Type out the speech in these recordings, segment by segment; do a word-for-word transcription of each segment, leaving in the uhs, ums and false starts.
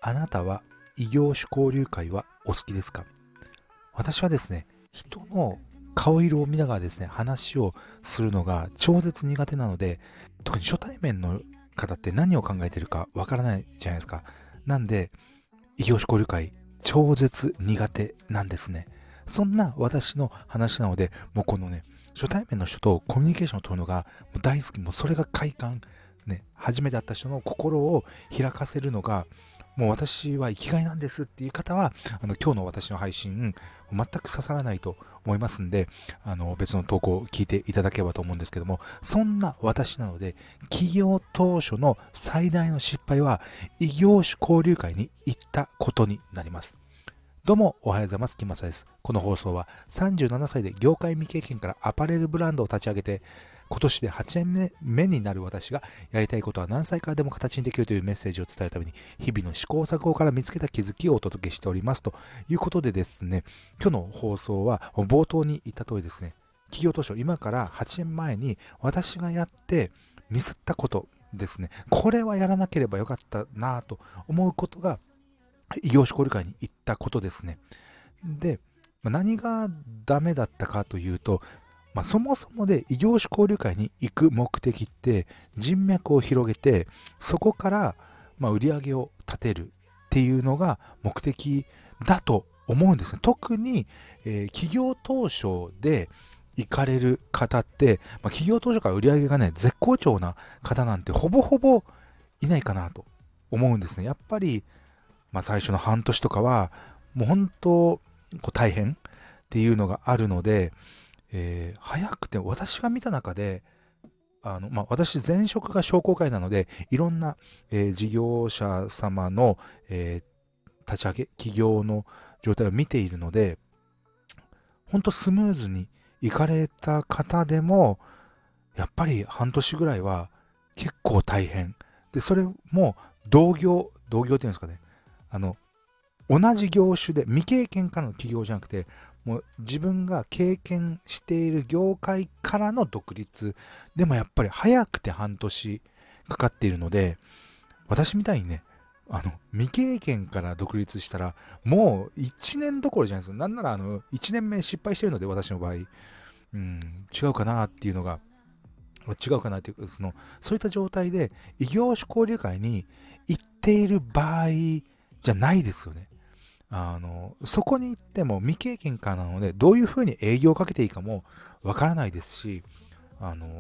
あなたは異業種交流会はお好きですか？私はですね、人の顔色を見ながらですね、話をするのが超絶苦手なので、特に初対面の方って何を考えてるかわからないじゃないですか。なんで、異業種交流会超絶苦手なんですね。そんな私の話なので、もうこのね、初対面の人とコミュニケーションを取るのがもう大好き。もうそれが快感。ね、初めて会った人の心を開かせるのが、もう私は生きがいなんですっていう方は、あの、今日の私の配信、全く刺さらないと思いますんで、あの、別の投稿を聞いていただければと思うんですけども、そんな私なので、起業当初の最大の失敗は、異業種交流会に行ったことになります。どうもおはようございます。木正です。この放送はさんじゅうななさいで業界未経験からアパレルブランドを立ち上げて、今年ではちねんめになる私がやりたいことは何歳からでも形にできるというメッセージを伝えるために、日々の試行錯誤から見つけた気づきをお届けしております。ということでですね、今日の放送は冒頭に言った通りですね、起業当初、今からはちねんまえに私がやってミスったことですね、これはやらなければよかったなぁと思うことが異業種交流会に行ったことですね。で、何がダメだったかというと、まあ、そもそもで異業種交流会に行く目的って人脈を広げて、そこからまあ売り上げを立てるっていうのが目的だと思うんですね。特に、えー、起業当初で行かれる方って、まあ、起業当初から売り上げがね絶好調な方なんてほぼほぼいないかなと思うんですね。やっぱりまあ最初の半年とかはもう本当こう大変っていうのがあるので、えー、早くて私が見た中で、あの、まあ、私前職が商工会なので、いろんな、えー事業者様の、えー立ち上げ、企業の状態を見ているので、ほんとスムーズに行かれた方でも、やっぱり半年ぐらいは結構大変。で、それも同業、同業っていうんですかね。あの、同じ業種で未経験からの起業じゃなくて、もう自分が経験している業界からの独立でもやっぱり早くて半年かかっているので、私みたいにね、あの未経験から独立したらもういちねんどころじゃないですよ。なんならあのいちねんめ失敗してるので、私の場合、うん、違うかなっていうのが、違うかなっていうそのそういった状態で異業種交流会に行っている場合じゃないですよね。あの、そこに行っても未経験からなので、どういうふうに営業をかけていいかもわからないですし、あの、うん、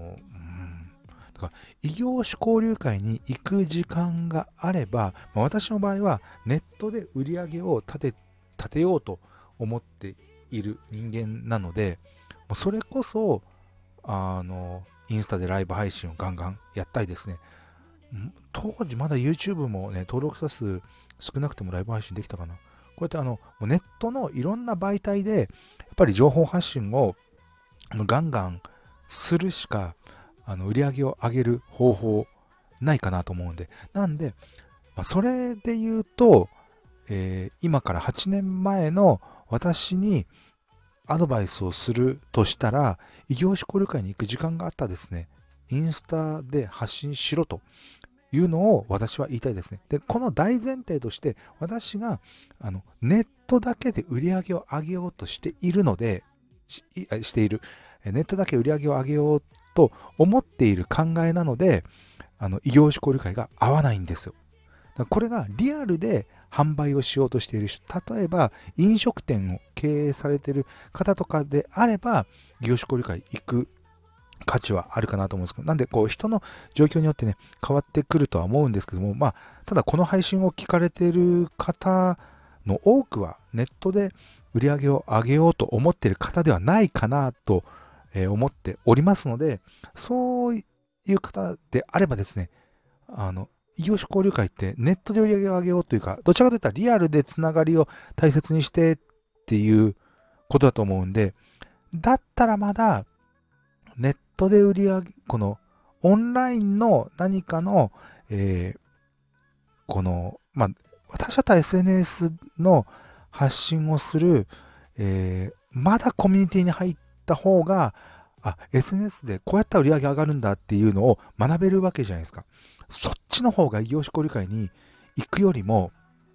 だから異業種交流会に行く時間があれば、まあ、私の場合はネットで売り上げを立て、立てようと思っている人間なので、もうそれこそ、あの、インスタでライブ配信をガンガンやったりですね、当時まだ YouTube もね、登録者数少なくてもライブ配信できたかな。こうやってあのネットのいろんな媒体でやっぱり情報発信をガンガンするしかあの売り上げを上げる方法ないかなと思うんで、なんで、まあ、それで言うと、えー今からはちねんまえの私にアドバイスをするとしたら、異業種交流会に行く時間があったらですね、インスタで発信しろというのを私は言いたいですね。で、この大前提として、私があのネットだけで売り上げを上げようとしているので、ししている、ネットだけ売り上げを上げようと思っている考えなので、あの異業種交流会が合わないんですよ。だからこれがリアルで販売をしようとしている人、例えば飲食店を経営されている方とかであれば、異業種交流会行く価値はあるかなと思うんですけど、なんでこう人の状況によってね、変わってくるとは思うんですけども、まあ、ただこの配信を聞かれている方の多くはネットで売り上げを上げようと思っている方ではないかなと思っておりますので、そういう方であればですね、あの、異業種交流会ってネットで売り上げを上げようというか、どちらかといったらリアルでつながりを大切にしてっていうことだと思うんで、だったらまだネットで売り上げ、このオンラインの何かの、えーこの、まあ、私だったら エスエヌエス の発信をする、えーまだコミュニティに入った方が、あ、エスエヌエス でこうやったら売り上げ上がるんだっていうのを学べるわけじゃないですか。そっちの方が異業種交流会に行くよりも、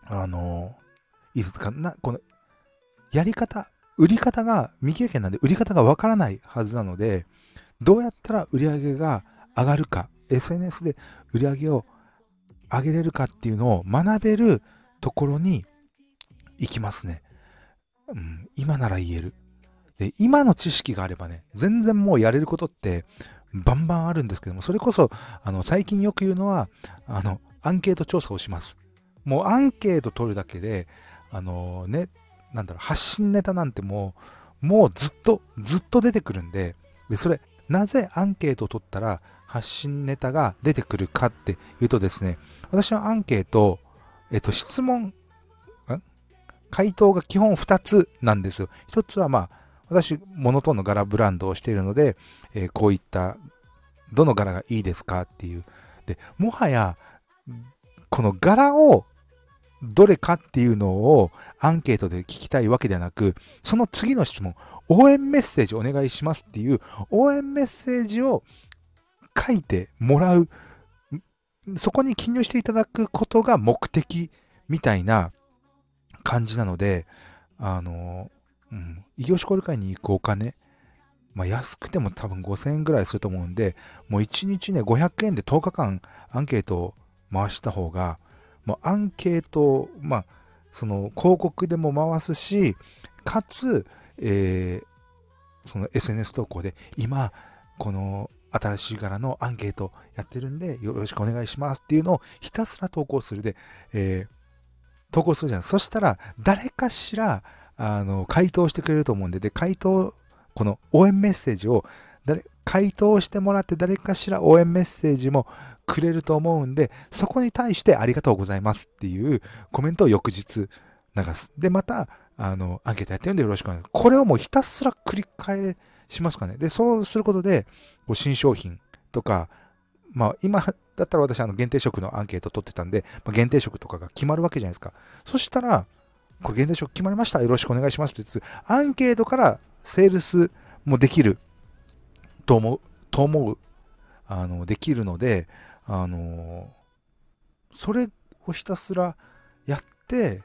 あの、いいですかな、この、やり方、売り方が未経験なんで、売り方がわからないはずなので、どうやったら売り上げが上がるか、エスエヌエス で売り上げを上げれるかっていうのを学べるところに行きますね。うん、今なら言える。で、今の知識があればね、全然もうやれることってバンバンあるんですけども、それこそ、あの、最近よく言うのは、あの、アンケート調査をします。もうアンケート取るだけで、あのね、なんだろう、発信ネタなんてもう、もうずっと、ずっと出てくるんで、で、それ、なぜアンケートを取ったら発信ネタが出てくるかっていうとですね、私はアンケート、えっと、質問、回答が基本ふたつなんですよ。ひとつはまあ、私、モノトーンの柄ブランドをしているので、えー、こういった、どの柄がいいですかっていう。で、もはや、この柄を、どれかっていうのをアンケートで聞きたいわけではなく、その次の質問、応援メッセージお願いしますっていう応援メッセージを書いてもらう、そこに記入していただくことが目的みたいな感じなので、あの、うん、異業種交流会に行くお金、まあ安くても多分ごせんえんぐらいすると思うんで、もういちにちね、ごひゃくえんでとおかかんアンケートを回した方が、もうアンケート、まあ、その広告でも回すし、かつ、えー、その エスエヌエス 投稿で、今、この新しい柄のアンケートやってるんで、よろしくお願いしますっていうのをひたすら投稿するで、えー、投稿するじゃん。そしたら、誰かしら、あの、回答してくれると思うんで、で、回答、この応援メッセージを、誰、回答してもらって誰かしら応援メッセージもくれると思うんで、そこに対してありがとうございますっていうコメントを翌日流す。で、また、あの、アンケートやってるんでよろしくお願いします。これをもうひたすら繰り返しますかね。で、そうすることで、こう新商品とか、まあ今だったら私あの限定食のアンケート取ってたんで、まあ、限定食とかが決まるわけじゃないですか。そしたら、これ限定食決まりました。よろしくお願いしますって言って、アンケートからセールスもできると思う、と思う、あの、できるので、あの、それをひたすらやって、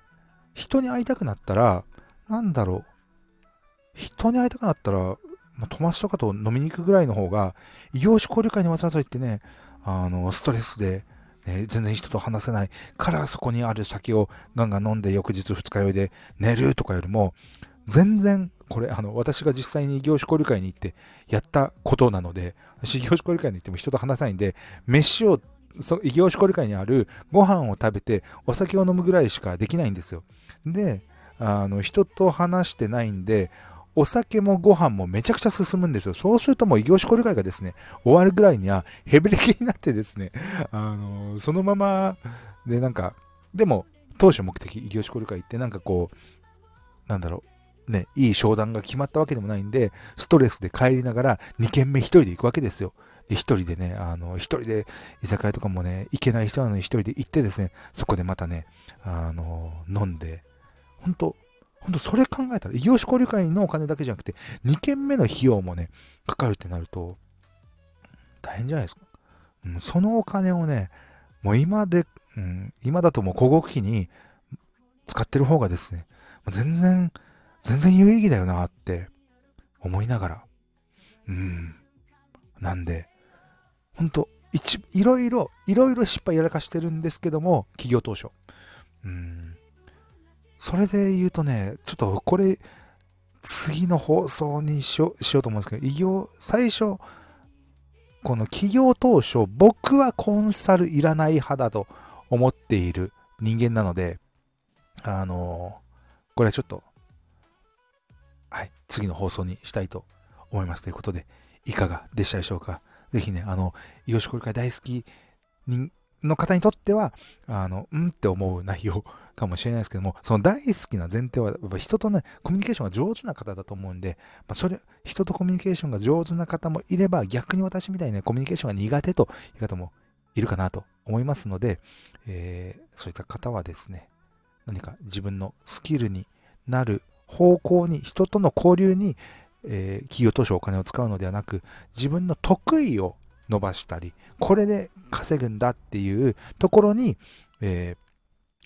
人に会いたくなったら、なんだろう、人に会いたくなったら、まあ、友達とかと飲みに行くぐらいの方が、異業種交流会にわざわざ行ってね、あの、ストレスで、ね、全然人と話せないからそこにある酒をガンガン飲んで翌日二日酔いで寝るとかよりも、全然、これ、あの、私が実際に異業種交流会に行ってやったことなので、私異業種交流会に行っても人と話さないんで、飯を、そ異業種交流会にあるご飯を食べてお酒を飲むぐらいしかできないんですよ。で、あの、人と話してないんで、お酒もご飯もめちゃくちゃ進むんですよ。そうするともう異業種交流会がですね、終わるぐらいにはヘベレケになってですね、あの、そのまま、で、なんか、でも、当初目的、異業種交流会ってなんかこう、なんだろう、ね、いい商談が決まったわけでもないんで、ストレスで帰りながらにけんめ一人で行くわけですよ。で、一人でね、あの、一人で居酒屋とかもね、行けない人なのに一人で行ってですね、そこでまたね、あの、飲んで、ほんと、ほんとそれ考えたら、異業種交流会のお金だけじゃなくて、にけんめの費用もね、かかるってなると、大変じゃないですか。うん、そのお金をね、もう今で、うん、今だともう広告費に使ってる方がですね、全然、全然有意義だよなって思いながら、うん、なんで、ほんと、一、いろいろ、いろいろ失敗やらかしてるんですけども、企業当初。うん、それで言うとね、ちょっとこれ、次の放送にしようしようと思うんですけど、異業、最初、この企業当初、僕はコンサルいらない派だと思っている人間なので、あのーこれはちょっと、はい、次の放送にしたいと思います。ということで、いかがでしたでしょうか。ぜひね、あの、異業種交流会大好き人の方にとっては、あの、うんって思う内容かもしれないですけども、その大好きな前提は、やっぱ人とね、コミュニケーションが上手な方だと思うんで、まあ、それ、人とコミュニケーションが上手な方もいれば、逆に私みたいにね、コミュニケーションが苦手という方もいるかなと思いますので、えー、そういった方はですね、何か自分のスキルになる方向に、人との交流に、えー、企業当初お金を使うのではなく、自分の得意を伸ばしたり、これで稼ぐんだっていうところに、え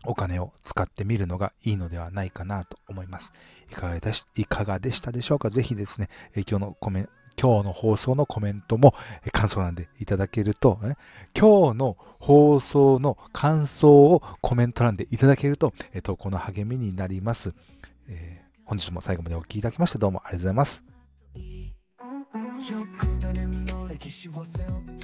お金を使ってみるのがいいのではないかなと思います。いかがでし、いかがでしたでしょうか。ぜひですね、え今日のコメント、今日の放送のコメントもえ感想欄でいただけると、ね、今日の放送の感想をコメント欄でいただけると、え投稿の励みになります。えー、本日も最後までお聞きいただきましてどうもありがとうございます。